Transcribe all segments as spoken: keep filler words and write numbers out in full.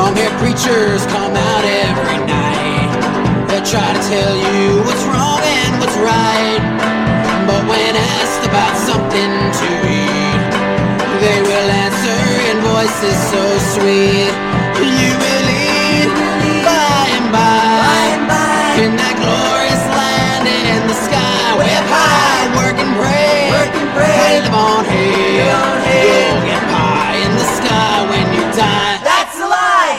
Don't hear preachers come out every night. They'll try to tell you what's wrong and what's right. But when asked about something to eat, they will answer in voices so sweet. You will eat by and by in that glorious land in the sky. Way up high, work and pray, work and pray. Live on hay, you'll get pie in the sky when you die. That's a lie!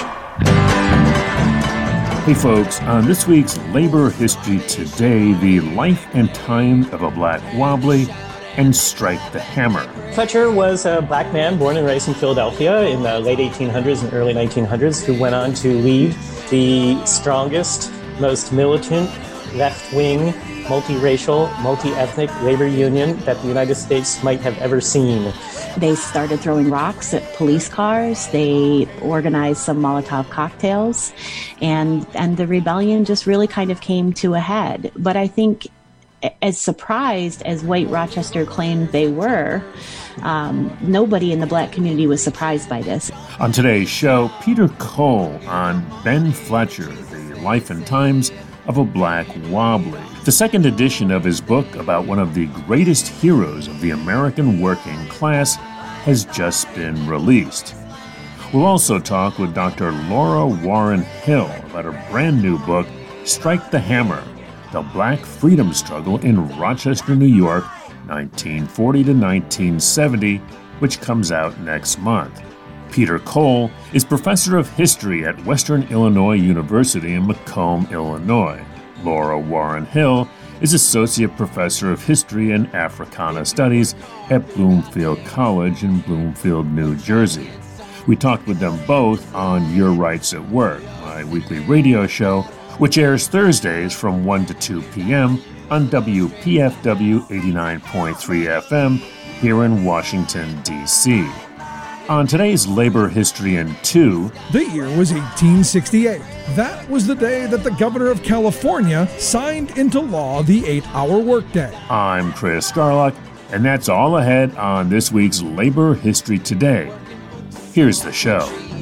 Hey folks, on this week's Labor History Today, the life and times of a black wobbly and Strike the Hammer. Fletcher was a black man born and raised in Philadelphia in the late eighteen hundreds and early nineteen hundreds who went on to lead the strongest, most militant, left-wing, multiracial, multi-ethnic labor union that the United States might have ever seen. They started throwing rocks at police cars. They organized some Molotov cocktails, and and the rebellion just really kind of came to a head. But I think, as surprised as white Rochester claimed they were, um, nobody in the black community was surprised by this. On today's show, Peter Cole on Ben Fletcher, the life and times of a black wobbly, the second edition of his book about one of the greatest heroes of the American working class has just been released. We'll also talk with Doctor Laura Warren Hill about her brand new book, Strike the Hammer, The Black Freedom Struggle in Rochester, New York, nineteen forty to nineteen seventy, which comes out next month. Peter Cole is professor of history at Western Illinois University in Macomb, Illinois. Laura Warren Hill is associate professor of history and Africana studies at Bloomfield College in Bloomfield, New Jersey. We talked with them both on Your Rights at Work, my weekly radio show, which airs Thursdays from one to two p.m. on W P F W eighty-nine point three F M here in Washington, D C On today's Labor History in two... The year was eighteen sixty-eight. That was the day that the governor of California signed into law the eight-hour workday. I'm Chris Scarlock, and that's all ahead on this week's Labor History Today. Here's the show.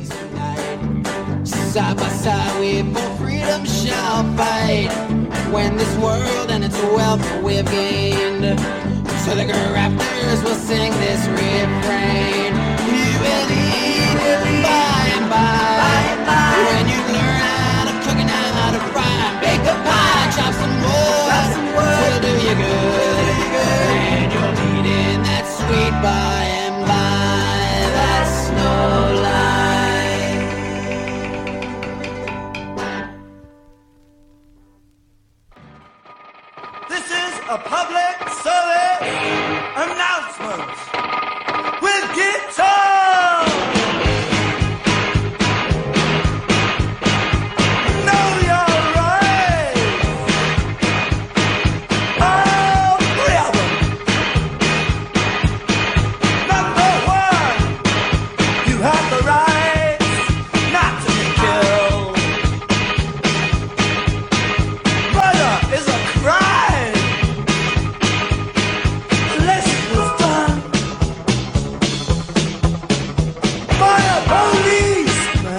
Side by side we for freedom shall fight, when this world and its wealth we've gained. So the grafters will sing this refrain. You will eat by and by, when you learn how to cook and how to fry. Bake a pie, chop some wood, will do you good, and you'll eat in that sweet by and by. That's no lie. This is a public service announcement with guitar. Know your rights. All three of them. Number one, you have the right not to be killed. Murder is a crime. Unless it was done by a policeman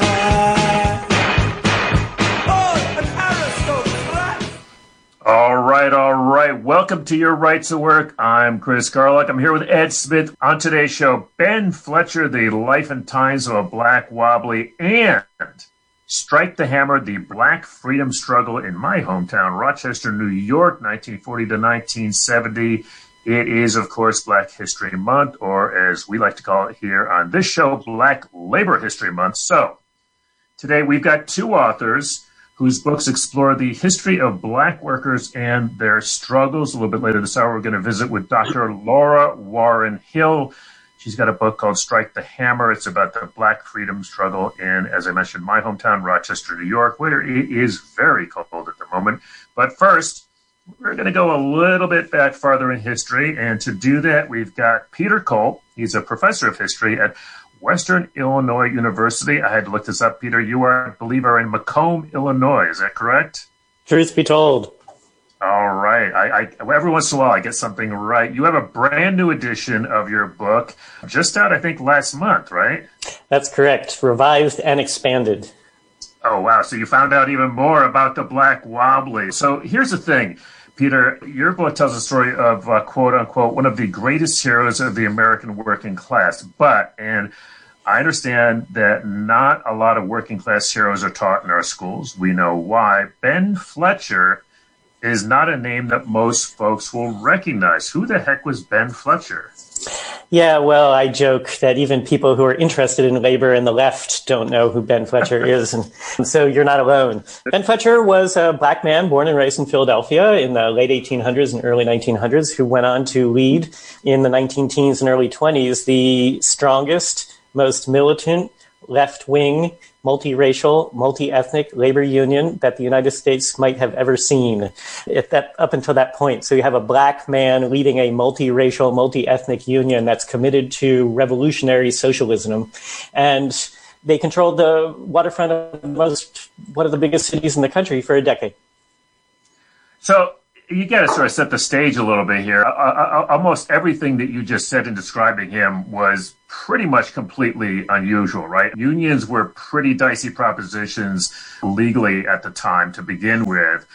or an aristocrat. All right, all right. Welcome to Your Rights at Work. I'm Chris Garlock. I'm here with Ed Smith on today's show. Ben Fletcher, The Life and Times of a Black Wobbly, and Strike the Hammer, The Black Freedom Struggle in my hometown, Rochester, New York, nineteen forty to nineteen seventy. It is, of course, Black History Month, or as we like to call it here on this show, Black Labor History Month. So today we've got two authors whose books explore the history of black workers and their struggles. A little bit later this hour, we're going to visit with Doctor Laura Warren Hill. She's got a book called Strike the Hammer. It's about the black freedom struggle in, as I mentioned, my hometown, Rochester, New York, where it is very cold at the moment. But first, we're going to go a little bit back farther in history. And to do that, we've got Peter Cole. He's a professor of history at Western Illinois University. I had to look this up. Peter, you are, I believe, are in Macomb, Illinois. Is that correct? Truth be told. All right. I, I every once in a while I get something right. You have a brand new edition of your book, just out, I think, last month, right? That's correct. Revised and expanded. Oh, wow. So you found out even more about the Black Wobbly. So here's the thing, Peter. Your book tells the story of, uh, quote unquote, one of the greatest heroes of the American working class. But, and I understand that not a lot of working class heroes are taught in our schools. We know why. Ben Fletcher is not a name that most folks will recognize. Who the heck was Ben Fletcher? Yeah, well, I joke that even people who are interested in labor and the left don't know who Ben Fletcher is, and, and so you're not alone. Ben Fletcher was a black man born and raised in Philadelphia in the late eighteen hundreds and early nineteen hundreds who went on to lead in the nineteen teens and early twenties the strongest, most militant, left-wing, multiracial, multi-ethnic labor union that the United States might have ever seen at that, up until that point. So you have a black man leading a multiracial, multi-ethnic union that's committed to revolutionary socialism. And they controlled the waterfront of most, one of the biggest cities in the country for a decade. So you got to sort of set the stage a little bit here. Uh, almost everything that you just said in describing him was pretty much completely unusual, right? Unions were pretty dicey propositions legally at the time to begin with.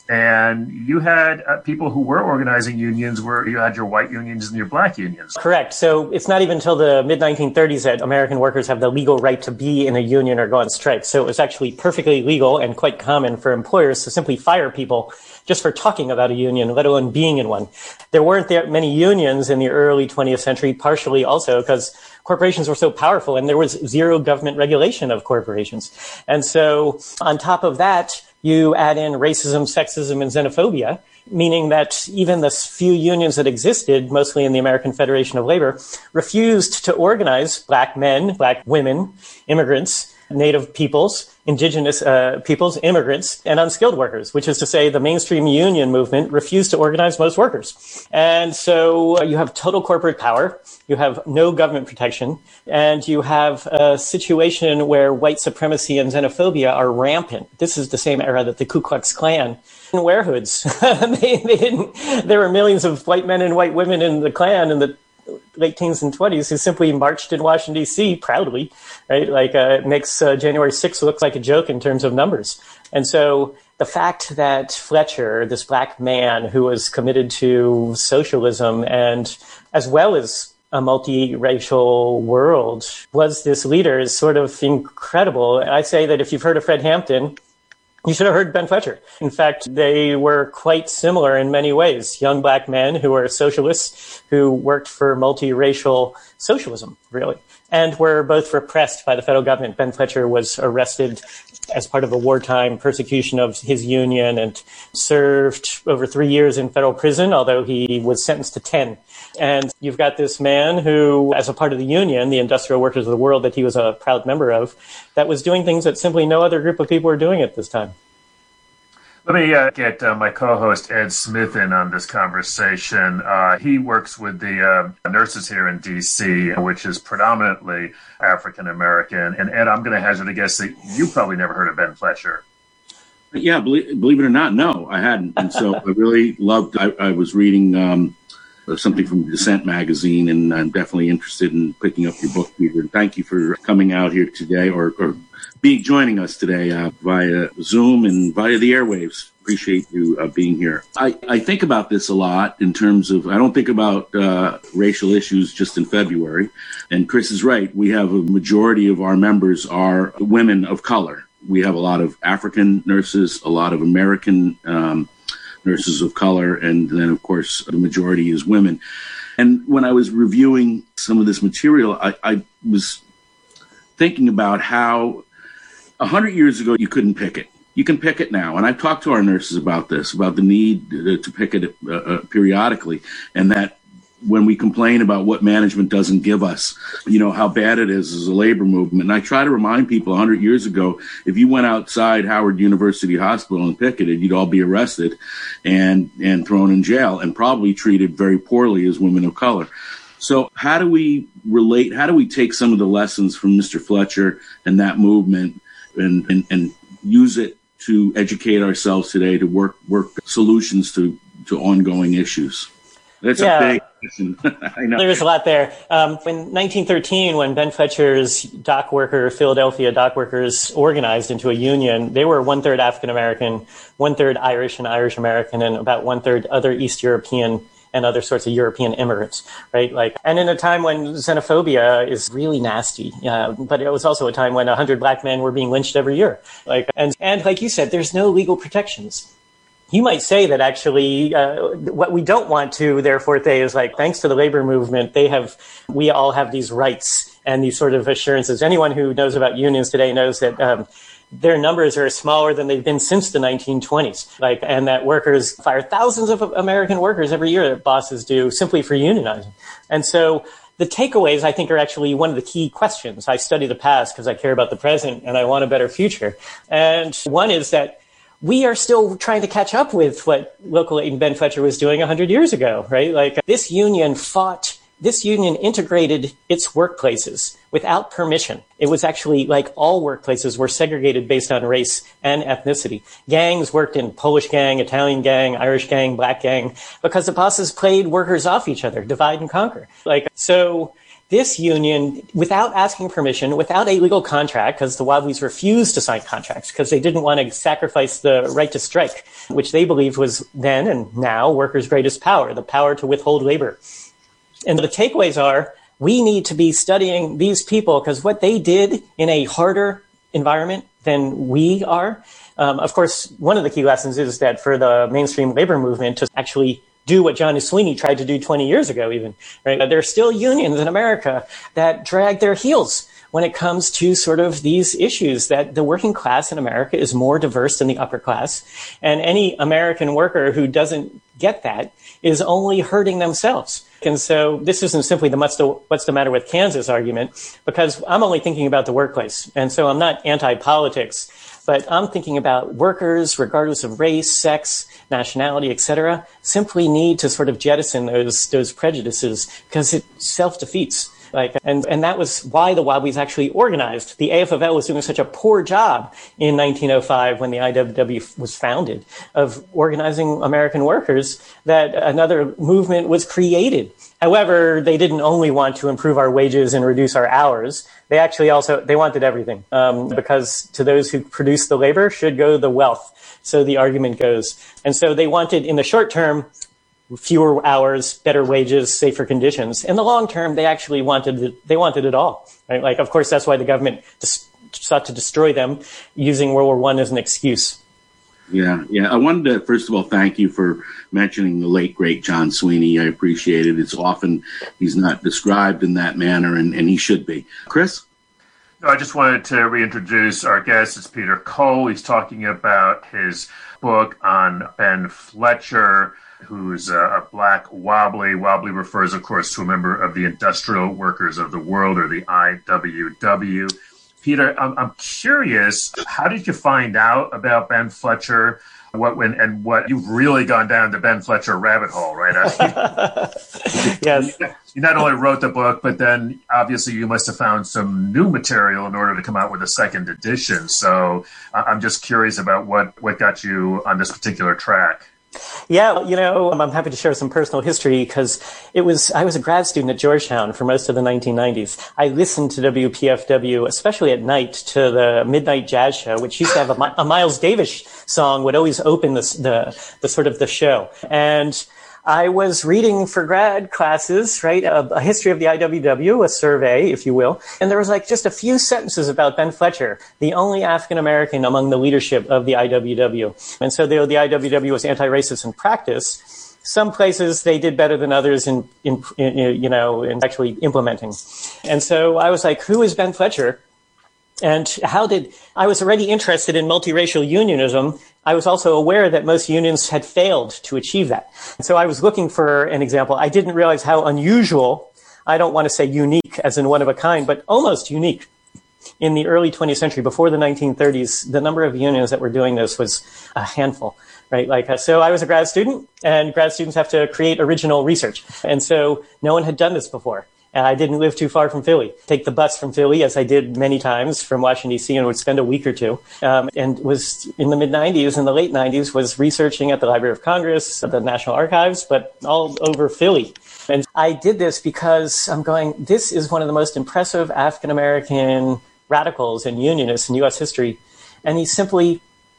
And you had uh, people who were organizing unions where you had your white unions and your black unions. Correct. So it's not even until the mid nineteen thirties that American workers have the legal right to be in a union or go on strike. So it was actually perfectly legal and quite common for employers to simply fire people just for talking about a union, let alone being in one. There weren't that many unions in the early twentieth century, partially also because corporations were so powerful and there was zero government regulation of corporations. And so on top of that, you add in racism, sexism, and xenophobia, meaning that even the few unions that existed, mostly in the American Federation of Labor, refused to organize black men, black women, immigrants, Native peoples, indigenous uh, peoples, immigrants, and unskilled workers, which is to say the mainstream union movement refused to organize most workers. And so uh, you have total corporate power, you have no government protection, and you have a situation where white supremacy and xenophobia are rampant. This is the same era that the Ku Klux Klan and wear hoods. they, they didn't, there were millions of white men and white women in the Klan in the late teens and twenties who simply marched in Washington, D C proudly, right? Like, uh, it makes uh, January sixth look like a joke in terms of numbers. And so the fact that Fletcher, this black man who was committed to socialism and as well as a multiracial world was this leader is sort of incredible. I say that if you've heard of Fred Hampton, you should have heard Ben Fletcher. In fact, they were quite similar in many ways. Young black men who were socialists, who worked for multiracial socialism, really, and were both repressed by the federal government. Ben Fletcher was arrested as part of a wartime persecution of his union and served over three years in federal prison, although he was sentenced to ten. And you've got this man who, as a part of the union, the Industrial Workers of the World that he was a proud member of, that was doing things that simply no other group of people were doing at this time. Let me uh, get uh, my co-host Ed Smith in on this conversation. Uh, he works with the uh, nurses here in D C, which is predominantly African-American. And Ed, I'm going to hazard a guess that you probably never heard of Ben Fletcher. Yeah, believe, believe it or not, no, I hadn't. And so I really loved, I, I was reading um, something from Dissent magazine, and I'm definitely interested in picking up your book, Peter. And thank you for coming out here today, or, or being joining us today uh, via Zoom and via the airwaves. Appreciate you uh, being here. I, I think about this a lot in terms of, I don't think about uh, racial issues just in February. And Chris is right. We have a majority of our members are women of color. We have a lot of African nurses, a lot of American um, nurses of color, and then, of course, the majority is women. And when I was reviewing some of this material, I, I was thinking about how a hundred years ago you couldn't pick it. You can pick it now. And I've talked to our nurses about this, about the need to, to pick it uh, uh, periodically, and that when we complain about what management doesn't give us, you know, how bad it is as a labor movement. And I try to remind people a hundred years ago, if you went outside Howard University Hospital and picketed, you'd all be arrested and, and thrown in jail and probably treated very poorly as women of color. So how do we relate? How do we take some of the lessons from Mister Fletcher and that movement and, and, and use it to educate ourselves today to work work solutions to, to ongoing issues? That's yeah. a big question. I know. There's a lot there. Um, in nineteen thirteen, when Ben Fletcher's dock worker, Philadelphia dock workers organized into a union, they were one-third African-American, one-third Irish and Irish-American, and about one-third other East European and other sorts of European immigrants, right? Like, and in a time when xenophobia is really nasty, uh, but it was also a time when a hundred black men were being lynched every year. Like, and, and like you said, there's no legal protections. You might say that actually, uh, what we don't want to, therefore, say is like, thanks to the labor movement, they have, we all have these rights and these sort of assurances. Anyone who knows about unions today knows that, um, their numbers are smaller than they've been since the nineteen twenties. Like, and that workers fire thousands of American workers every year that bosses do simply for unionizing. And so the takeaways, I think, are actually one of the key questions. I study the past because I care about the present and I want a better future. And one is that we are still trying to catch up with what local aid Ben Fletcher was doing one hundred years ago, right? Like, this union fought, this union integrated its workplaces without permission. It was actually like all workplaces were segregated based on race and ethnicity. Gangs worked in Polish gang, Italian gang, Irish gang, black gang, because the bosses played workers off each other, divide and conquer. Like, so this union, without asking permission, without a legal contract, because the Wobblies refused to sign contracts because they didn't want to sacrifice the right to strike, which they believed was then and now workers' greatest power, the power to withhold labor. And the takeaways are, we need to be studying these people because what they did in a harder environment than we are. Um, of course, one of the key lessons is that for the mainstream labor movement to actually do what John Sweeney tried to do twenty years ago even, right? There are still unions in America that drag their heels when it comes to sort of these issues, that the working class in America is more diverse than the upper class. And any American worker who doesn't get that is only hurting themselves. And so this isn't simply the what's the, what's the matter with Kansas argument, because I'm only thinking about the workplace. And so I'm not anti-politics, but I'm thinking about workers, regardless of race, sex, nationality, et cetera, simply need to sort of jettison those those prejudices because it self-defeats. Like, and, and that was why the Wobblies actually organized. The A F F L was doing such a poor job in nineteen oh five when the I W W was founded of organizing American workers that another movement was created. However, they didn't only want to improve our wages and reduce our hours. They actually also, they wanted everything, um, because to those who produce the labor should go the wealth. So the argument goes. And so they wanted in the short term, fewer hours, better wages, safer conditions. In the long term, they actually wanted it, they wanted it all, right? Like, of course, that's why the government dis- sought to destroy them using World War One as an excuse. Yeah, yeah. I wanted to, first of all, thank you for mentioning the late, great John Sweeney. I appreciate it. It's often he's not described in that manner, and, and he should be. Chris? No, I just wanted to reintroduce our guest. It's Peter Cole. He's talking about his book on Ben Fletcher, who's a black wobbly. Wobbly refers, of course, to a member of the Industrial Workers of the World, or the I W W. Peter, I'm, I'm curious, how did you find out about Ben Fletcher? What when and what you've really gone down the Ben Fletcher rabbit hole, right? I mean, yes. You not only wrote the book, but then obviously you must have found some new material in order to come out with a second edition. So I'm just curious about what, what got you on this particular track. Yeah, you know, I'm happy to share some personal history because it was, I was a grad student at Georgetown for most of the nineteen nineties. I listened to W P F W, especially at night, to the Midnight Jazz Show, which used to have a, a Miles Davis song would always open the, the, the sort of the show. And I was reading for grad classes, right, a, a history of the I W W, a survey, if you will. And there was like just a few sentences about Ben Fletcher, the only African-American among the leadership of the I W W. And so though the I W W was anti-racist in practice, some places they did better than others in, in, in, you know, in actually implementing. And so I was like, who is Ben Fletcher? And how did, I was already interested in multiracial unionism. I was also aware that most unions had failed to achieve that. So I was looking for an example. I didn't realize how unusual, I don't want to say unique as in one of a kind, but almost unique. In the early twentieth century, before the nineteen thirties, the number of unions that were doing this was a handful, right? Like, uh, so I was a grad student, and grad students have to create original research. And so no one had done this before. And I didn't live too far from Philly. Take the bus from Philly, as I did many times from Washington, D C, and would spend a week or two. Um, and was in the mid-nineties, in the late nineties, was researching at the Library of Congress, at the National Archives, but all over Philly. And I did this because I'm going, this is one of the most impressive African-American radicals and unionists in U S history. And he's simply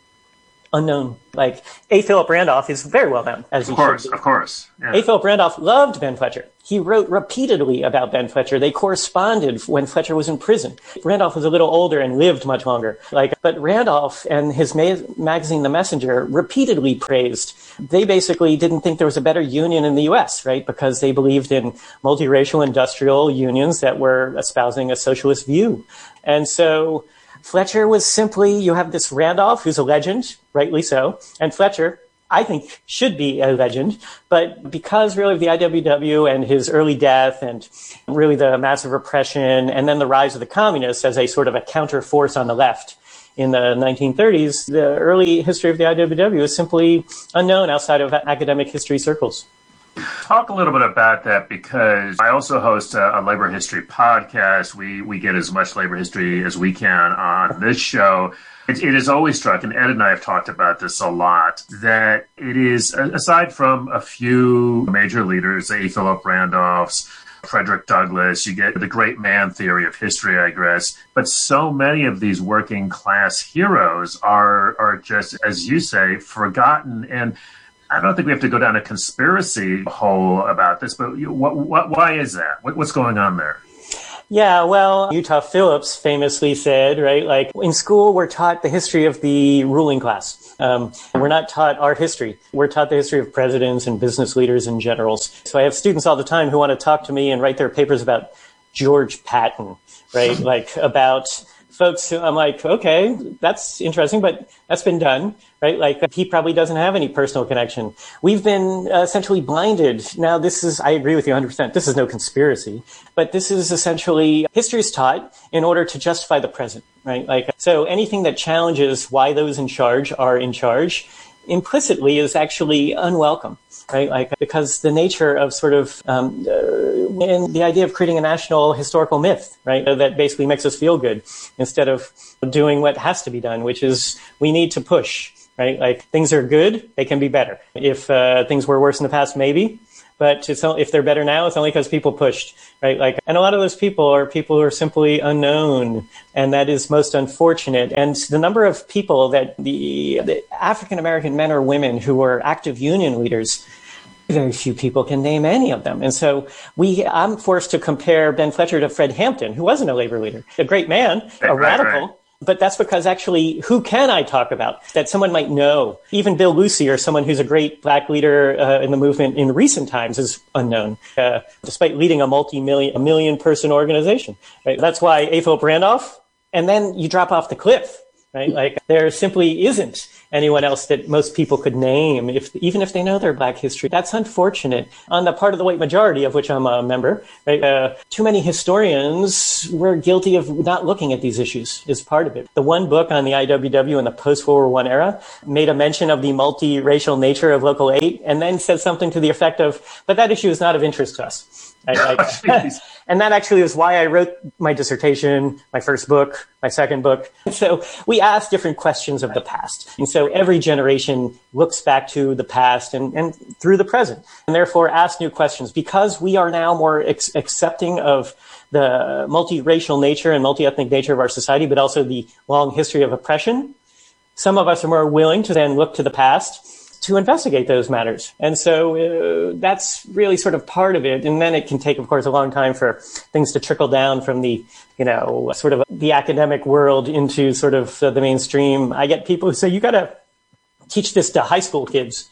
unknown. Like, A. Philip Randolph is very well known, as he Of course, should be. of course. Yeah. A. Philip Randolph loved Ben Fletcher. He wrote repeatedly about Ben Fletcher. They corresponded when Fletcher was in prison. Randolph was a little older and lived much longer. Like, but Randolph and his ma- magazine, The Messenger, repeatedly praised. They basically didn't think there was a better union in the U S, right? Because they believed in multiracial industrial unions that were espousing a socialist view. And so Fletcher was simply, you have this Randolph, who's a legend, rightly so, and Fletcher, I think, should be a legend. But because really of the I W W and his early death and really the massive repression and then the rise of the communists as a sort of a counter force on the left in the nineteen thirties, the early history of the I W W is simply unknown outside of academic history circles. Talk a little bit about that, because I also host a, a labor history podcast. We we get as much labor history as we can on this show. It, it has always struck, and Ed and I have talked about this a lot, that it is, aside from a few major leaders, A. Philip Randolph's, Frederick Douglass, you get the great man theory of history, I guess, but so many of these working class heroes are are just, as you say, forgotten. And I don't think we have to go down a conspiracy hole about this, but what, what, why is that? What, what's going on there? Yeah, well, Utah Phillips famously said, right, like, in school we're taught the history of the ruling class. Um, we're not taught art history. We're taught the history of presidents and business leaders and generals. So I have students all the time who want to talk to me and write their papers about George Patton, right, like about folks who I'm like, okay, that's interesting, but that's been done, right? Like, he probably doesn't have any personal connection. We've been uh, essentially blinded. Now, this is, I agree with you one hundred percent. This is no conspiracy, but this is essentially, history is taught in order to justify the present, right? Like, so anything that challenges why those in charge are in charge implicitly is actually unwelcome, right? Like, because the nature of sort of, um, uh, and the idea of creating a national historical myth, right? That basically makes us feel good instead of doing what has to be done, which is we need to push, right? Like, things are good, they can be better. If uh, things were worse in the past, maybe. But it's, if they're better now, it's only because people pushed, right? Like, and a lot of those people are people who are simply unknown, and that is most unfortunate. And the number of people that the, the African American men or women who were active union leaders, very few people can name any of them. And so we, I'm forced to compare Ben Fletcher to Fred Hampton, who wasn't a labor leader, a great man, a right, radical. Right. But that's because actually, who can I talk about that someone might know? Even Bill Lucy, or someone who's a great black leader uh, in the movement in recent times, is unknown, uh, despite leading a multi-million, a million person organization. Right? That's why A. Philip Randolph, and then you drop off the cliff. Right? Like, there simply isn't anyone else that most people could name, if even if they know their black history. That's unfortunate on the part of the white majority, of which I'm a member. Right? Uh, too many historians were guilty of not looking at these issues is part of it. The one book on the I W W in the post-World War One era made a mention of the multiracial nature of Local eight, and then said something to the effect of, but that issue is not of interest to us. Right? Like, and that actually is why I wrote my dissertation, my first book, my second book. So we ask different questions of the past. And so every generation looks back to the past and, and through the present, and therefore asks new questions. Because we are now more ex- accepting of the multiracial nature and multi-ethnic nature of our society, but also the long history of oppression, some of us are more willing to then look to the past to investigate those matters. And so uh, that's really sort of part of it. And then it can take, of course, a long time for things to trickle down from the, you know, sort of the academic world into sort of uh, the mainstream. I get people who say, you got to teach this to high school kids.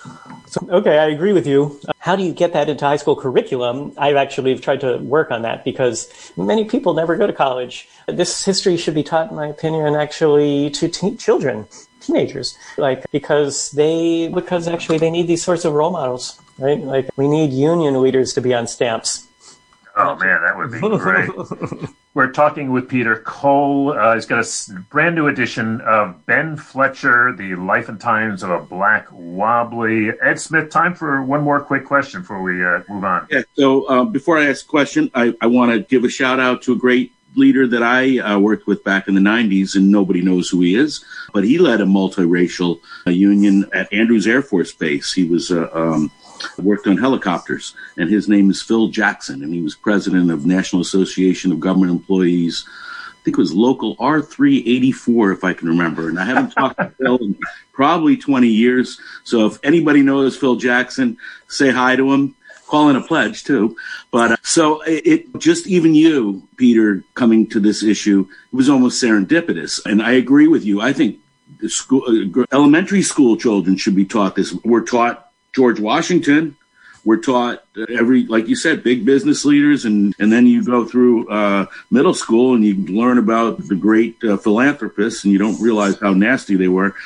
So, okay, I agree with you. How do you get that into high school curriculum? I actually have tried to work on that because many people never go to college. This history should be taught, in my opinion, actually to te- children. Teenagers, like, because they, because actually they need these sorts of role models, right? Like, we need union leaders to be on stamps. Oh man, that would be great. We're talking with Peter Cole. Uh, he's got a brand new edition of Ben Fletcher, The Life and Times of a Black Wobbly. Ed Smith, time for one more quick question before we uh, move on. Yeah, so uh, before I ask a question, I, I want to give a shout out to a great leader that I uh, worked with back in the nineties, and nobody knows who he is, but he led a multiracial uh, union at Andrews Air Force Base. He was uh, um, worked on helicopters, and his name is Phil Jackson, and he was president of National Association of Government Employees. I think it was local R three eighty-four, if I can remember, and I haven't talked to Phil in probably twenty years, so if anybody knows Phil Jackson, say hi to him. Call in a pledge, too. But uh, so it, it just even you, Peter, coming to this issue, it was almost serendipitous. And I agree with you. I think the school, uh, elementary school children should be taught this. We're taught George Washington. We're taught uh, every, like you said, big business leaders. And, and then you go through uh, middle school and you learn about the great uh, philanthropists, and you don't realize how nasty they were.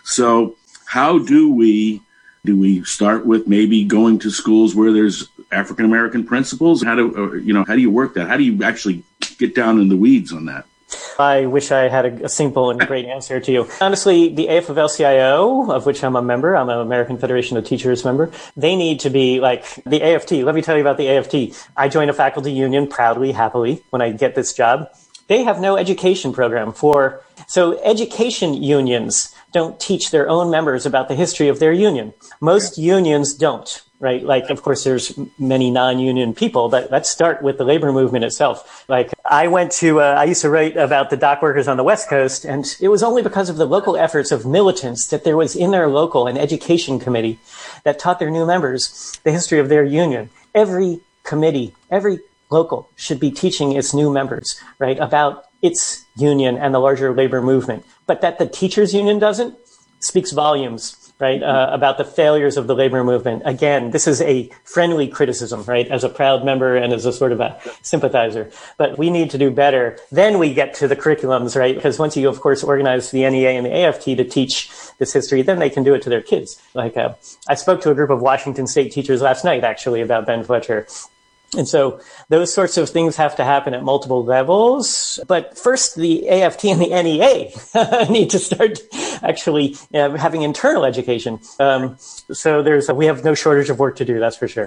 So how do we... Do we start with maybe going to schools where there's African American principals? How do you know? How do you work that? How do you actually get down in the weeds on that? I wish I had a, a simple and great answer to you. Honestly, the A F L C I O, of which I'm a member, I'm an American Federation of Teachers member, they need to be like the A F T. Let me tell you about the A F T. I joined a faculty union proudly, happily, when I get this job. They have no education program for, so education unions don't teach their own members about the history of their union. Most yeah. unions don't, right? Like, of course, there's many non-union people, but let's start with the labor movement itself. Like, I went to, uh, I used to write about the dock workers on the West Coast, and it was only because of the local efforts of militants that there was in their local an education committee that taught their new members the history of their union. Every committee, every local should be teaching its new members, right, about its union and the larger labor movement. But that the teachers union doesn't speaks volumes, right, uh, about the failures of the labor movement. Again, this is a friendly criticism, right, as a proud member and as a sort of a sympathizer. But we need to do better. Then we get to the curriculums, right, because once you, of course, organize the N E A and the A F T to teach this history, then they can do it to their kids. Like, uh, I spoke to a group of Washington State teachers last night, actually, about Ben Fletcher. And so those sorts of things have to happen at multiple levels. But first, the A F T and the N E A need to start actually uh, having internal education. Um, so there's we have no shortage of work to do, that's for sure.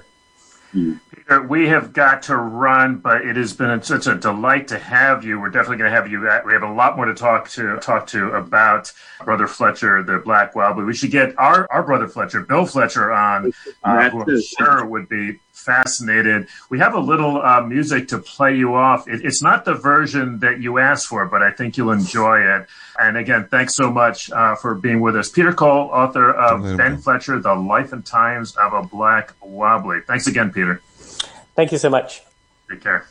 Peter, we have got to run, but it has been such a delight to have you. We're definitely going to have you. We have a lot more to talk to talk to about Brother Fletcher, the Black Wobbly. We should get our, our Brother Fletcher, Bill Fletcher, on, uh, who I'm sure would be fascinated. We have a little uh, music to play you off. It, it's not the version that you asked for, but I think you'll enjoy it. And again, thanks so much uh, for being with us. Peter Cole, author of Ben Fletcher, The Life and Times of a Black Wobbly. Thanks again, Peter. Thank you so much. Take care.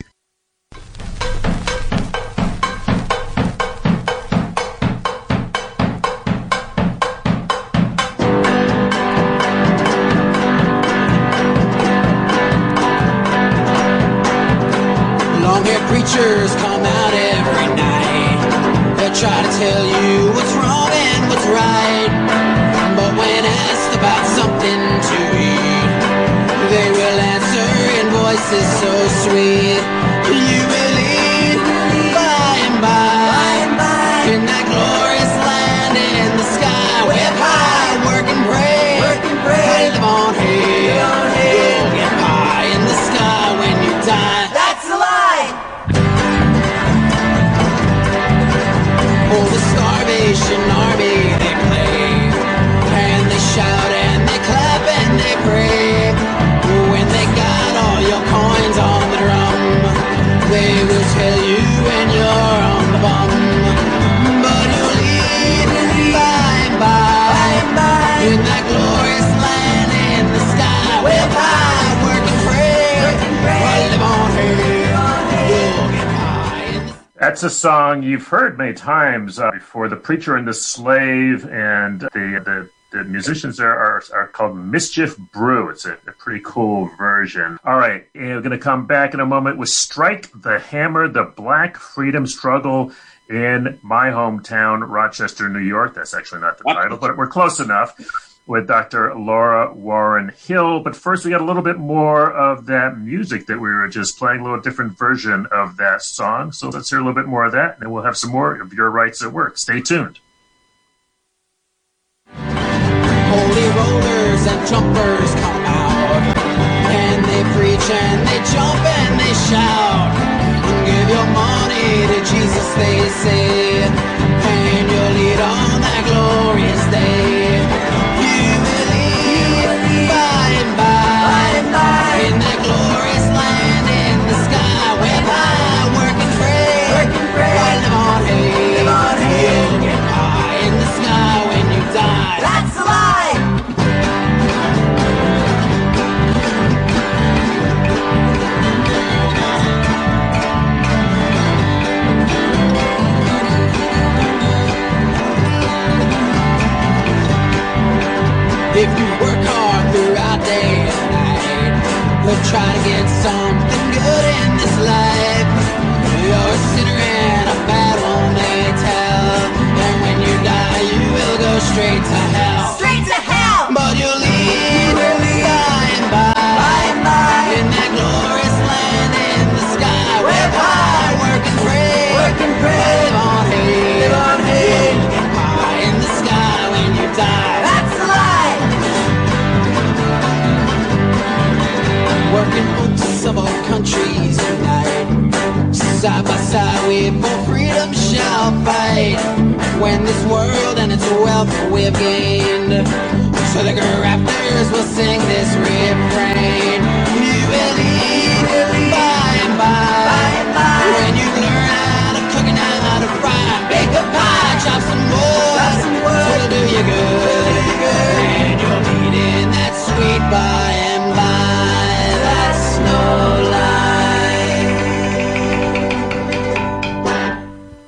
Long-haired preachers come out every night. They'll try to tell you what's wrong and what's right. But when asked about something to eat, they will answer in voices so sweet. You believe by and by in that glorious land in the sky, where high, work and pray, I live on here. You'll get pie in the sky when you die. That's a lie. Oh, the Starvation Army, they play, and they shout and they clap and they pray. When they got all your coins on the drum, they will tell you when you're on the bum. But you'll lead by and by in that glorious land in the sky, where high, work and pray, while live on here, you'll get high. That's a song you've heard many times uh, before. The Preacher and the Slave, and the the, the musicians there are, are called Mischief Brew. It's a, a pretty cool version. All right, and we're going to come back in a moment with Strike the Hammer, the Black Freedom Struggle in my hometown, Rochester, New York. That's actually not the title, but we're close enough, with Doctor Laura Warren Hill. But first, we got a little bit more of that music that we were just playing, a little different version of that song. So let's hear a little bit more of that, and then we'll have some more of Your Rights at Work. Stay tuned. Holy rollers and jumpers come out, and they preach and they jump and they shout. Give your money to Jesus, they say, and you'll lead on that glorious day. You believe by and by, in that glorious land in the sky, where I work and pray, while live on hay, you'll get high in the sky when you die. That's a lie! If you work hard throughout day and night, we'll try to get something good in this life. You're a sinner and a bad one, they tell. And when you die, you will go straight to hell. Straight to hell! But you'll leave by and by, by and by, in that glorious land in the sky, where I work and pray, work and pray, live on hay, live on hay. You'll get high in the sky when you die. That's a lie! Working folks of all countries unite, side by side we for freedom shall fight. When this world and its wealth we've gained, so the grafters will sing this refrain. You will eat by and by, when you learn how to cook and how to fry, bake a pie, chop some wood, it'll do you good, and you'll eat in that sweet by and by. That's no lie.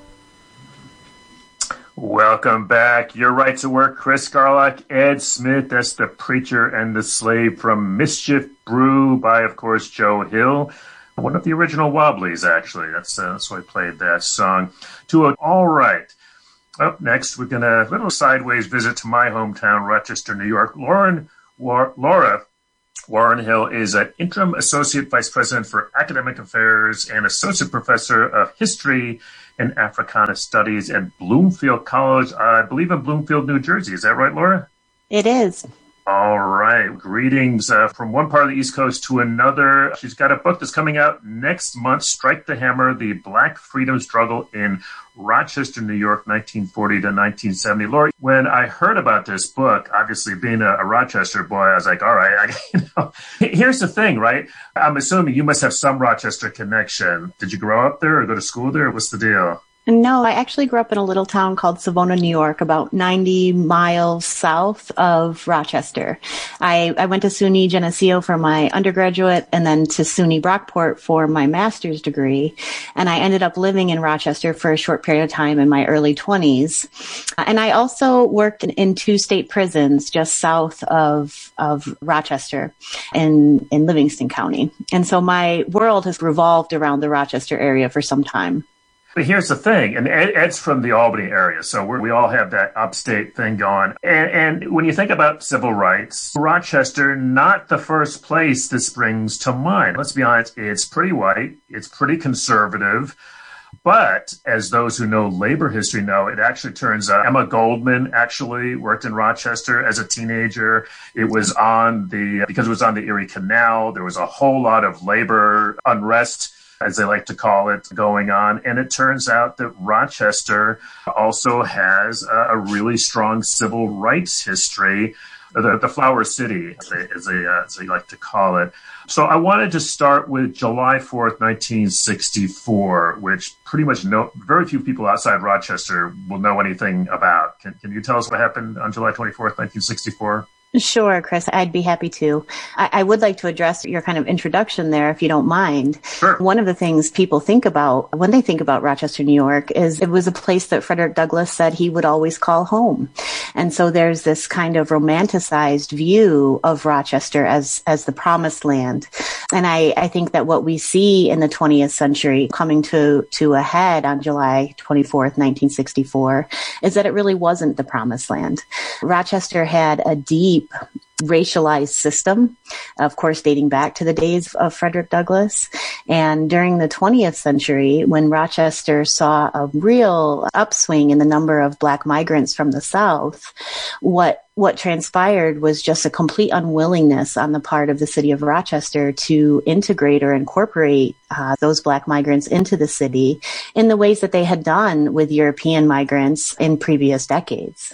Welcome back. Your Rights at Work. Chris Garlock, Ed Smith. That's The Preacher and the Slave from Mischief Brew by, of course, Joe Hill. One of the original Wobblies, actually. That's, uh, that's why I played that song. To a, all right. Up next, we're going to little sideways visit to my hometown, Rochester, New York. Lauren, War, Laura Warren Hill is an interim associate vice president for academic affairs and associate professor of history and Africana studies at Bloomfield College, I believe in Bloomfield, New Jersey. Is that right, Laura? It is. All right. Greetings uh, from one part of the East Coast to another. She's got a book that's coming out next month, Strike the Hammer, The Black Freedom Struggle in Rochester, New York, nineteen forty to nineteen seventy. Laura, when I heard about this book, obviously being a, a Rochester boy, I was like, all right, I, you know, here's the thing, right? I'm assuming you must have some Rochester connection. Did you grow up there or go to school there? What's the deal? No, I actually grew up in a little town called Savona, New York, about ninety miles south of Rochester. I, I went to SUNY Geneseo for my undergraduate and then to SUNY Brockport for my master's degree. And I ended up living in Rochester for a short period of time in my early twenties. And I also worked in, in two state prisons just south of, of Rochester in, in Livingston County. And so my world has revolved around the Rochester area for some time. But here's the thing, and Ed, Ed's from the Albany area, so we're, we all have that upstate thing going. And, and when you think about civil rights, Rochester, not the first place this brings to mind. Let's be honest, it's pretty white, it's pretty conservative. But as those who know labor history know, it actually turns out Emma Goldman actually worked in Rochester as a teenager. It was on the, because it was on the Erie Canal, there was a whole lot of labor unrest, as they like to call it, going on. And it turns out that Rochester also has a, a really strong civil rights history, the, the Flower City, as they, as, they, uh, as they like to call it. So I wanted to start with July fourth, nineteen sixty-four, which pretty much no, very few people outside Rochester will know anything about. Can, can you tell us what happened on July twenty-fourth, nineteen sixty-four? Sure, Chris, I'd be happy to. I, I would like to address your kind of introduction there, if you don't mind. Sure. One of the things people think about when they think about Rochester, New York, is it was a place that Frederick Douglass said he would always call home. And so there's this kind of romanticized view of Rochester as, as the promised land. And I, I think that what we see in the twentieth century coming to, to a head on July twenty-fourth, nineteen sixty-four, is that it really wasn't the promised land. Rochester had a deep racialized system, of course, dating back to the days of Frederick Douglass. And during the twentieth century, when Rochester saw a real upswing in the number of Black migrants from the South, what what transpired was just a complete unwillingness on the part of the city of Rochester to integrate or incorporate uh, those Black migrants into the city in the ways that they had done with European migrants in previous decades.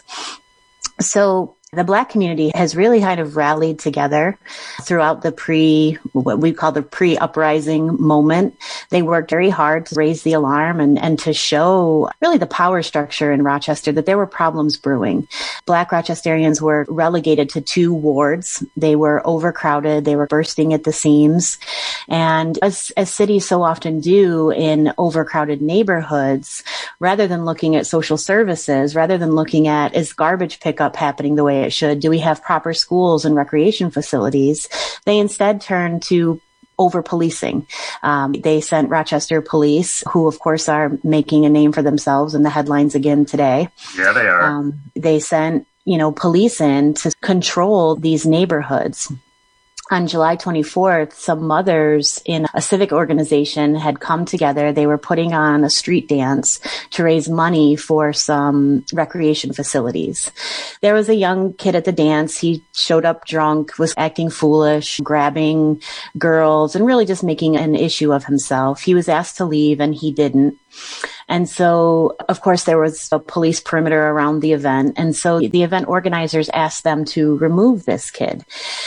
So the Black community has really kind of rallied together throughout the pre, what we call the pre-uprising moment. They worked very hard to raise the alarm and, and to show really the power structure in Rochester, that there were problems brewing. Black Rochesterians were relegated to two wards. They were overcrowded. They were bursting at the seams. And as, as cities so often do in overcrowded neighborhoods, rather than looking at social services, rather than looking at, is garbage pickup happening the way it should? Do we have proper schools and recreation facilities? They instead turned to over-policing. Um, they sent Rochester police, who of course are making a name for themselves in the headlines again today. Yeah, they are. Um, they sent, you know, police in to control these neighborhoods. On July twenty-fourth, some mothers in a civic organization had come together. They were putting on a street dance to raise money for some recreation facilities. There was a young kid at the dance. He showed up drunk, was acting foolish, grabbing girls, and really just making an issue of himself. He was asked to leave, and he didn't. And so, of course, there was a police perimeter around the event. And so the event organizers asked them to remove this kid.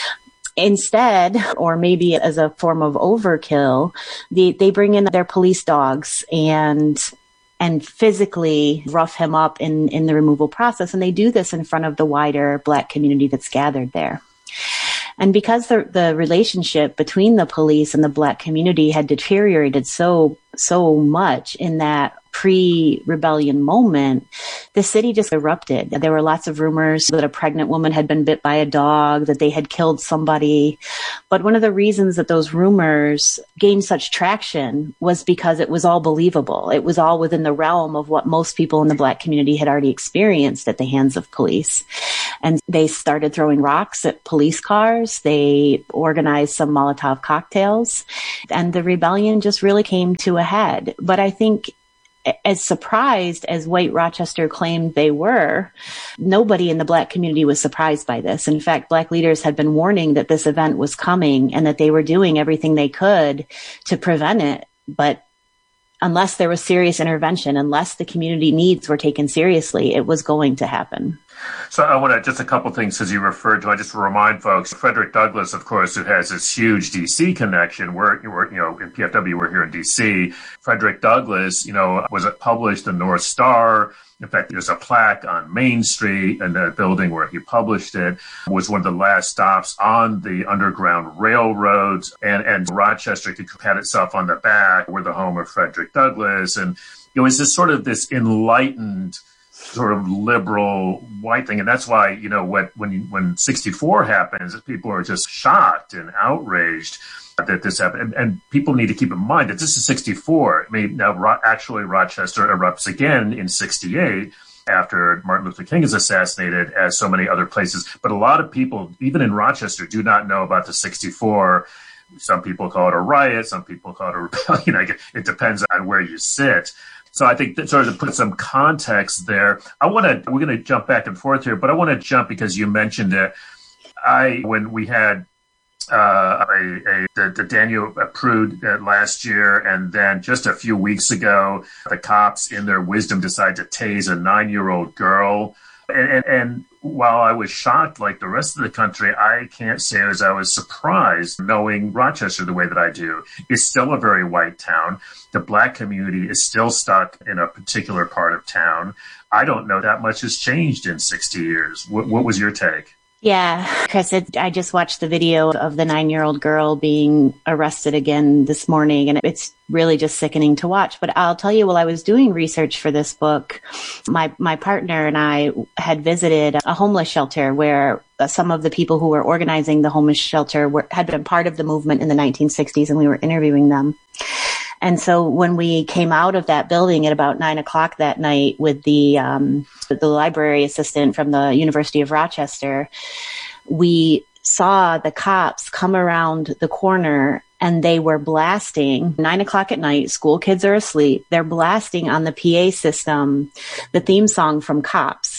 Instead, or maybe as a form of overkill, they, they bring in their police dogs and and physically rough him up in, in the removal process. And they do this in front of the wider Black community that's gathered there. And because the, the relationship between the police and the Black community had deteriorated so, so much in that pre-rebellion moment, the city just erupted. There were lots of rumors that a pregnant woman had been bit by a dog, that they had killed somebody. But one of the reasons that those rumors gained such traction was because it was all believable. It was all within the realm of what most people in the Black community had already experienced at the hands of police. And they started throwing rocks at police cars. They organized some Molotov cocktails, and the rebellion just really came to a head. But I think, as surprised as white Rochester claimed they were, nobody in the Black community was surprised by this. In fact, Black leaders had been warning that this event was coming and that they were doing everything they could to prevent it. But unless there was serious intervention, unless the community needs were taken seriously, it was going to happen. So I want to, just a couple things as you referred to, I just remind folks, Frederick Douglass, of course, who has this huge D C connection. We're, we're, you know, in P F W, we're here in D C. Frederick Douglass, you know, was published the North Star. In fact, there's a plaque on Main Street in the building where he published it, was one of the last stops on the Underground Railroads. And, and Rochester could pat itself on the back. We're the home of Frederick Douglass. And, you know, it's just sort of this enlightened sort of liberal white thing. And that's why, you know, what, when you, when sixty-four happens, people are just shocked and outraged that this happened. And, and people need to keep in mind that this is sixty-four. I mean, now Ro- actually Rochester erupts again in sixty-eight after Martin Luther King is assassinated, as so many other places. But a lot of people, even in Rochester, do not know about the sixty-four. Some people call it a riot. Some people call it a rebellion. I guess it depends on where you sit. So I think that sort of to put some context there, I want to, we're going to jump back and forth here, but I want to jump because you mentioned it. I, when we had uh, a, a, the, the Daniel approved uh, last year, and then just a few weeks ago, the cops in their wisdom decided to tase a nine-year-old girl. And, and, and while I was shocked like the rest of the country, I can't say as I was surprised knowing Rochester the way that I do. It's still a very white town. The Black community is still stuck in a particular part of town. I don't know that much has changed in sixty years. What, what was your take? Yeah, Chris, it, I just watched the video of the nine-year-old girl being arrested again this morning, and it's really just sickening to watch. But I'll tell you, while I was doing research for this book, my, my partner and I had visited a homeless shelter where some of the people who were organizing the homeless shelter were, had been part of the movement in the nineteen sixties, and we were interviewing them. And so when we came out of that building at about nine o'clock that night with the um, the library assistant from the University of Rochester, we saw the cops come around the corner and they were blasting nine o'clock at night. School kids are asleep. They're blasting on the P A system the theme song from Cops.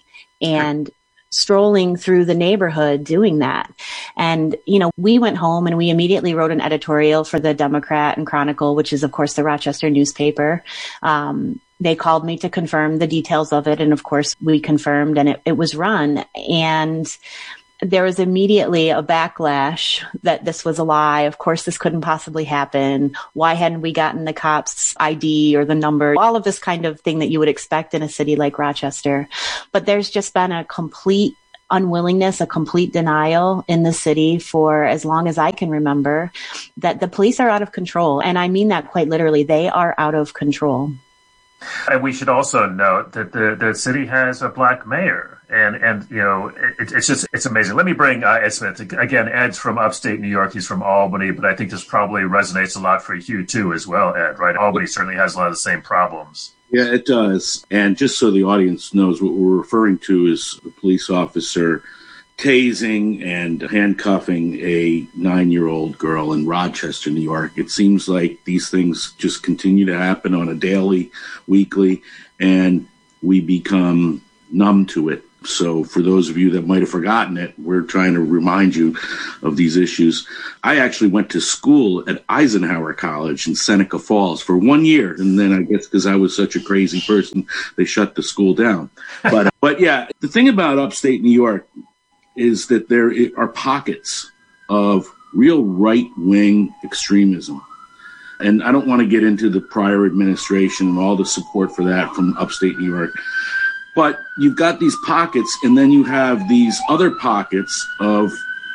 And strolling through the neighborhood doing that. And, you know, we went home and we immediately wrote an editorial for the Democrat and Chronicle, which is, of course, the Rochester newspaper. Um, they called me to confirm the details of it. And of course, we confirmed and it, it was run. And there was immediately a backlash that this was a lie. Of course, this couldn't possibly happen. Why hadn't we gotten the cops' I D or the number? All of this kind of thing that you would expect in a city like Rochester. But there's just been a complete unwillingness, a complete denial in the city for as long as I can remember that the police are out of control. And I mean that quite literally. They are out of control. And we should also note that the, the city has a black mayor. And, and you know, it, it's just, it's amazing. Let me bring uh, Ed Smith. Again, Ed's from upstate New York. He's from Albany, but I think this probably resonates a lot for you too as well, Ed, right? Albany certainly has a lot of the same problems. Yeah, it does. And just so the audience knows, what we're referring to is a police officer tasing and handcuffing a nine-year-old girl in Rochester, New York. It seems like these things just continue to happen on a daily, weekly, and we become numb to it. So for those of you that might have forgotten it, we're trying to remind you of these issues. I actually went to school at Eisenhower College in Seneca Falls for one year. And then I guess because I was such a crazy person, they shut the school down. But, but yeah, the thing about upstate New York is that there are pockets of real right-wing extremism. And I don't want to get into the prior administration and all the support for that from upstate New York. But you've got these pockets, and then you have these other pockets of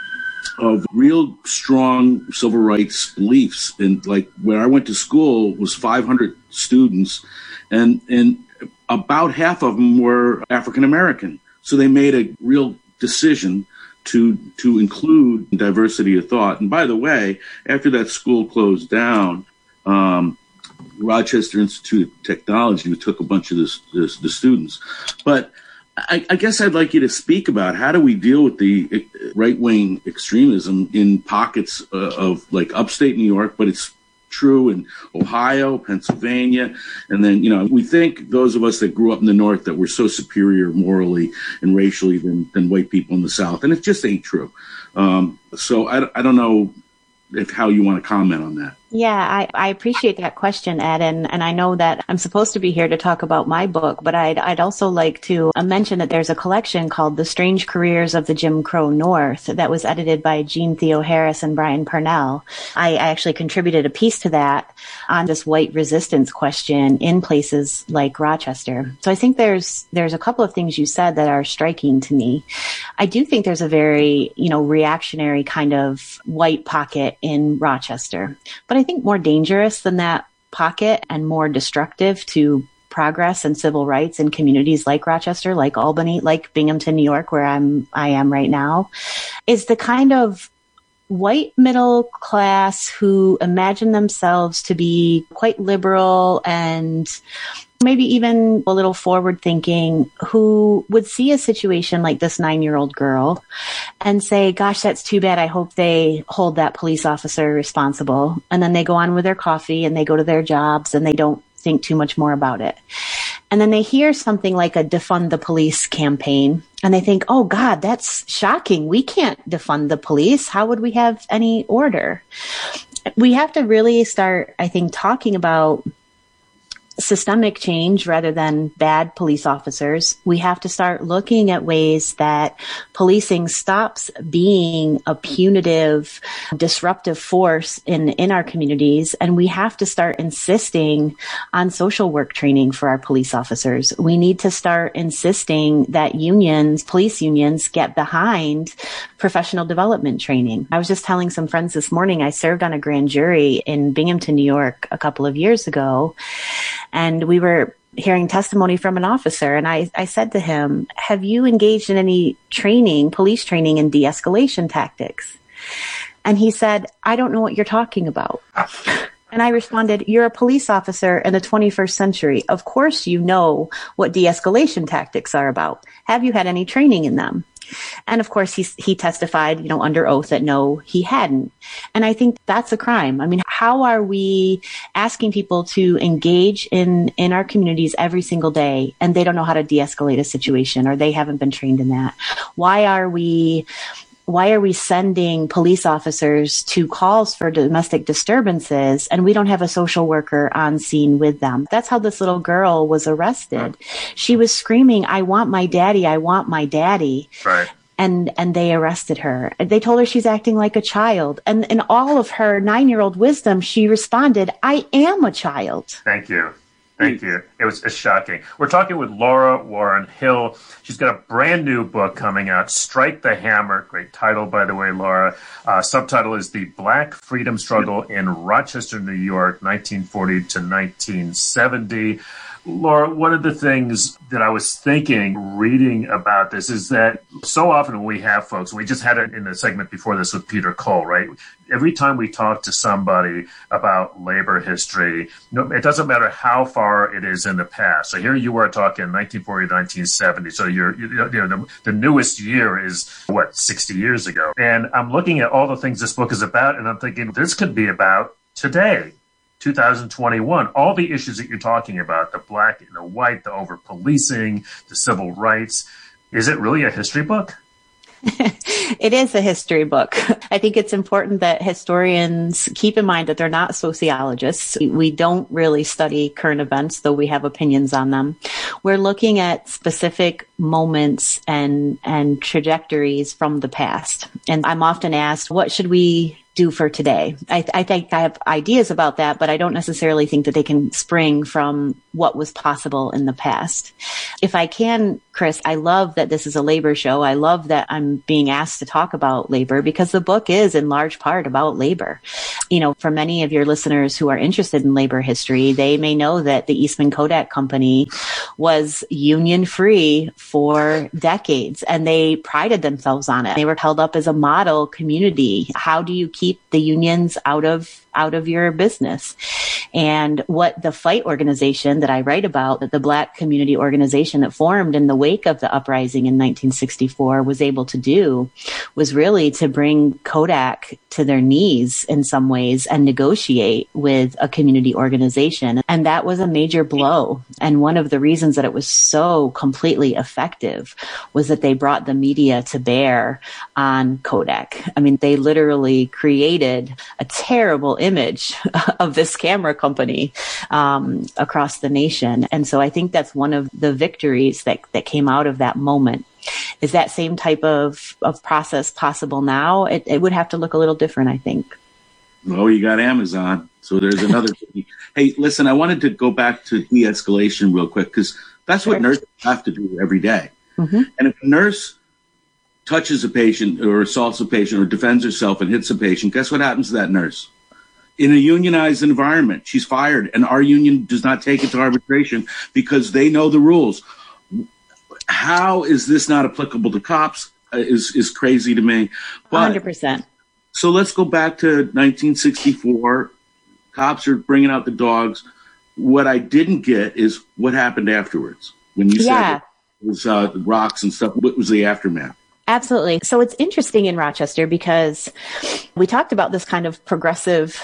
of real strong civil rights beliefs. And like where I went to school was five hundred students, and and about half of them were African American. So they made a real decision to to include diversity of thought. And by the way, after that school closed down, um, Rochester Institute of Technology took a bunch of this, this, the students. But I, I guess I'd like you to speak about how do we deal with the right-wing extremism in pockets uh, of like upstate New York, but it's true in Ohio, Pennsylvania. And then, you know, we think those of us that grew up in the North that we're so superior morally and racially than, than white people in the South. And it just ain't true. Um, so I, I don't know if how you want to comment on that. Yeah, I, I appreciate that question, Ed. And, and I know that I'm supposed to be here to talk about my book, but I'd, I'd also like to mention that there's a collection called The Strange Careers of the Jim Crow North that was edited by Jean Theo Harris and Brian Parnell. I, I actually contributed a piece to that on this white resistance question in places like Rochester. So I think there's, there's a couple of things you said that are striking to me. I do think there's a very, you know, reactionary kind of white pocket in Rochester, but I think more dangerous than that pocket and more destructive to progress and civil rights in communities like Rochester, like Albany, like Binghamton, New York, where I'm, I am right now, is the kind of white middle class who imagine themselves to be quite liberal and maybe even a little forward thinking, who would see a situation like this nine-year-old girl and say, gosh, that's too bad. I hope they hold that police officer responsible. And then they go on with their coffee and they go to their jobs and they don't think too much more about it. And then they hear something like a defund the police campaign and they think, oh God, that's shocking. We can't defund the police. How would we have any order? We have to really start, I think, talking about systemic change rather than bad police officers. We have to start looking at ways that policing stops being a punitive, disruptive force in, in our communities. And we have to start insisting on social work training for our police officers. We need to start insisting that unions, police unions, get behind professional development training. I was just telling some friends this morning, I served on a grand jury in Binghamton, New York a couple of years ago, and we were hearing testimony from an officer. And I, I said to him, have you engaged in any training, police training in de-escalation tactics? And he said, I don't know what you're talking about. And I responded, you're a police officer in the twenty-first century. Of course you know what de-escalation tactics are about. Have you had any training in them? And of course, he, he testified, you know, under oath that no, he hadn't. And I think that's a crime. I mean, how are we asking people to engage in, in our communities every single day and they don't know how to de-escalate a situation or they haven't been trained in that? Why are we Why are we sending police officers to calls for domestic disturbances and we don't have a social worker on scene with them? That's how this little girl was arrested. She was screaming, I want my daddy, I want my daddy. Right. And and they arrested her. They told her she's acting like a child. And in all of her nine-year-old wisdom, she responded, I am a child. Thank you. Thank you. It was it's shocking. We're talking with Laura Warren Hill. She's got a brand new book coming out, Strike the Hammer. Great title, by the way, Laura. Uh, subtitle is The Black Freedom Struggle in Rochester, New York, nineteen forty to nineteen seventy. Laura, one of the things that I was thinking reading about this is that so often when we have folks, we just had it in the segment before this with Peter Cole, right? Every time we talk to somebody about labor history, it doesn't matter how far it is in the past. So here you are talking nineteen forty to nineteen seventy. So you're, you know, the, the newest year is, what, sixty years ago. And I'm looking at all the things this book is about, and I'm thinking this could be about today. two thousand twenty-one, all the issues that you're talking about, the black and the white, the over-policing, the civil rights. Is it really a history book? It is a history book. I think it's important that historians keep in mind that they're not sociologists. We don't really study current events, though we have opinions on them. We're looking at specific moments and, and trajectories from the past. And I'm often asked, what should we do for today? I, I think I have ideas about that, but I don't necessarily think that they can spring from what was possible in the past. If I can, Chris, I love that this is a labor show. I love that I'm being asked to talk about labor because the book is in large part about labor. You know, for many of your listeners who are interested in labor history, they may know that the Eastman Kodak Company was union free for decades and they prided themselves on it. They were held up as a model community. How do you keep the unions out of out of your business? And what the FIGHT organization that I write about, that the Black community organization that formed in the wake of the uprising in nineteen sixty-four was able to do was really to bring Kodak to their knees in some ways and negotiate with a community organization. And that was a major blow. And one of the reasons that it was so completely effective was that they brought the media to bear on Kodak. I mean, they literally created a terrible image of this camera company um, across the nation. And so I think that's one of the victories that, that came out of that moment. Is that same type of, of process possible now? It, it would have to look a little different, I think. Well, you got Amazon, so there's another. Hey, listen, I wanted to go back to de-escalation real quick because that's what nurses have to do every day. Mm-hmm. And if a nurse touches a patient or assaults a patient or defends herself and hits a patient, guess what happens to that nurse? In a unionized environment, she's fired, and our union does not take it to arbitration because they know the rules. How is this not applicable to cops uh, is, is crazy to me. But, one hundred percent. So let's go back to nineteen sixty-four. Cops are bringing out the dogs. What I didn't get is what happened afterwards. When you yeah. said it was uh, the rocks and stuff, what was the aftermath? Absolutely. So it's interesting in Rochester because we talked about this kind of progressive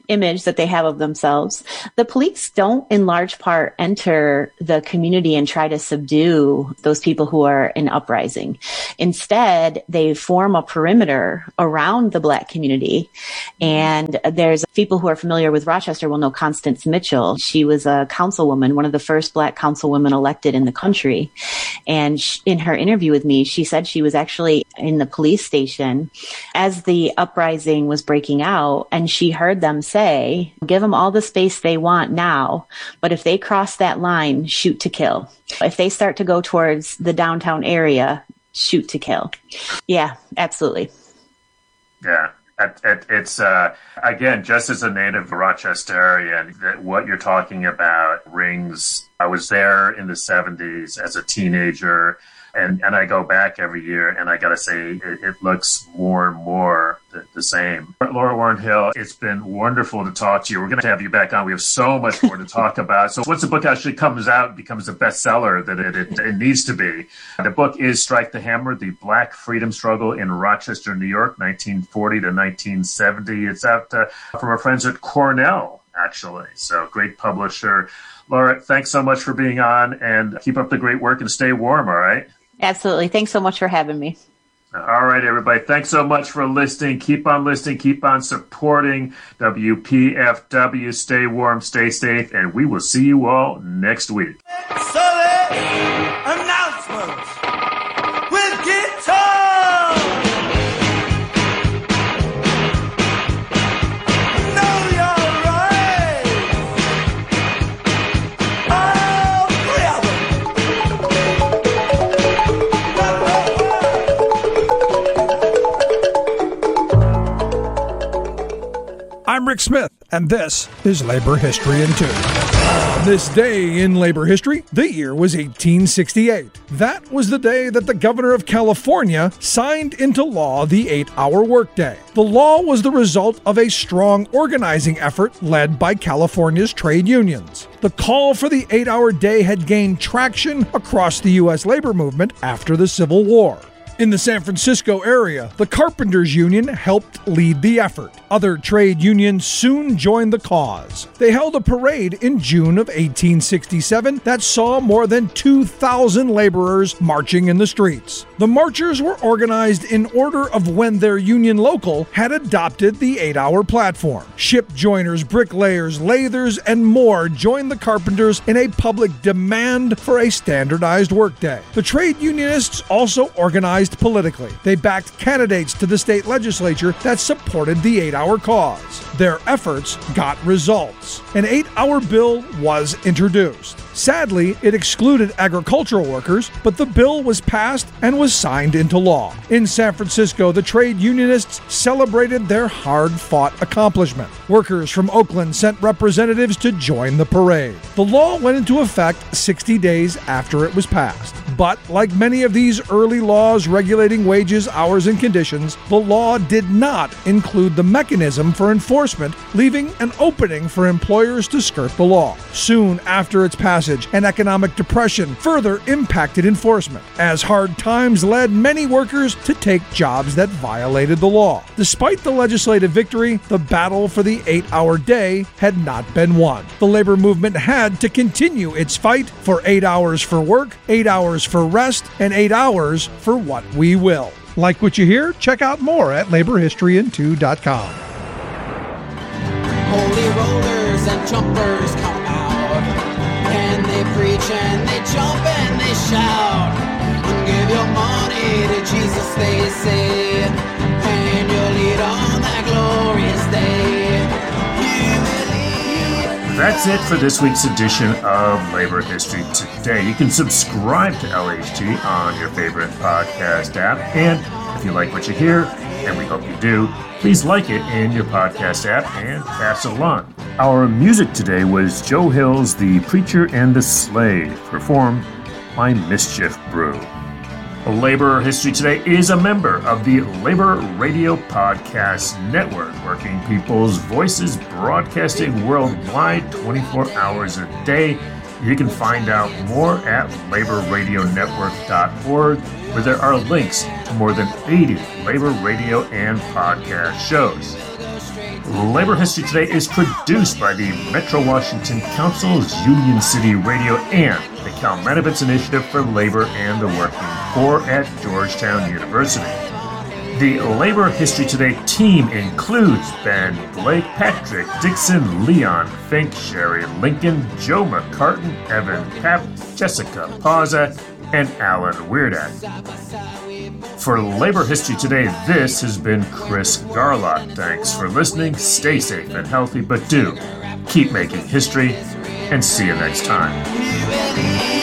image that they have of themselves. The police don't, in large part, enter the community and try to subdue those people who are in uprising. Instead, they form a perimeter around the Black community. And there's people who are familiar with Rochester will know Constance Mitchell. She was a councilwoman, one of the first Black councilwomen elected in the country. And she, in her interview with me, she said she was actually in the police station as the uprising was breaking out, and she heard them say, give them all the space they want now, but if they cross that line, shoot to kill. If they start to go towards the downtown area, shoot to kill. Yeah, absolutely. Yeah. It, it, it's, uh, again, just as a native Rochesterian, that what you're talking about rings. I was there in the seventies as a teenager, and, and I go back every year, and I got to say, it, it looks more and more the, the same. Laura Warrenhill, it's been wonderful to talk to you. We're going to have you back on. We have so much more to talk about. So once the book actually comes out, and becomes a bestseller that it, it, it needs to be. The book is Strike the Hammer, The Black Freedom Struggle in Rochester, New York, nineteen forty to nineteen seventy. It's out uh, from our friends at Cornell, actually. So great publisher. Laura, thanks so much for being on, and keep up the great work and stay warm, all right? Absolutely. Thanks so much for having me. All right, everybody. Thanks so much for listening. Keep on listening. Keep on supporting W P F W. Stay warm, stay safe, and we will see you all next week. Sully announcements with guitar. Know your rights. All three of them. I'm Rick Smith, and this is Labor History in Two. On this day in labor history, the year was eighteen sixty-eight. That was the day that the governor of California signed into law the eight-hour workday. The law was the result of a strong organizing effort led by California's trade unions. The call for the eight-hour day had gained traction across the U S labor movement after the Civil War. In the San Francisco area, the Carpenters Union helped lead the effort. Other trade unions soon joined the cause. They held a parade in June of eighteen sixty-seven that saw more than two thousand laborers marching in the streets. The marchers were organized in order of when their union local had adopted the eight-hour platform. Ship joiners, bricklayers, lathers, and more joined the carpenters in a public demand for a standardized workday. The trade unionists also organized politically. They backed candidates to the state legislature that supported the eight-hour cause. Their efforts got results. An eight-hour bill was introduced. Sadly, it excluded agricultural workers, but the bill was passed and was signed into law. In San Francisco, the trade unionists celebrated their hard-fought accomplishment. Workers from Oakland sent representatives to join the parade. The law went into effect sixty days after it was passed. But, like many of these early laws regulating wages, hours, and conditions, the law did not include the mechanism for enforcement, leaving an opening for employers to skirt the law. Soon after its passage, an economic depression further impacted enforcement, as hard times led many workers to take jobs that violated the law. Despite the legislative victory, the battle for the eight-hour day had not been won. The labor movement had to continue its fight for eight hours for work, eight hours for rest, and eight hours for what we will. Like what you hear? Check out more at labor history in two dot com. Holy rollers and jumpers come out, and they preach and they jump and they shout. Give your money to Jesus, they say, and you'll lead on that glorious day. You believe. That's it for this week's edition of Labor History Today. You can subscribe to L H T on your favorite podcast app, and if you like what you hear, and we hope you do, please like it in your podcast app and pass it along. Our music today was Joe Hill's The Preacher and the Slave, performed by Mischief Brew. Labor History Today is a member of the Labor Radio Podcast Network, working people's voices, broadcasting worldwide twenty-four hours a day. You can find out more at labor radio network dot org, where there are links to more than eighty labor radio and podcast shows. Labor History Today is produced by the Metro Washington Council's Union City Radio and the Kalmanovitz Initiative for Labor and the Working Poor at Georgetown University. The Labor History Today team includes Ben Blake, Patrick Dixon, Leon Fink, Sherry Lincoln, Joe McCartan, Evan Papp, Jessica Pauza, and Alan Weirdak. For Labor History Today, this has been Chris Garlock. Thanks for listening. Stay safe and healthy, but do keep making history, and see you next time.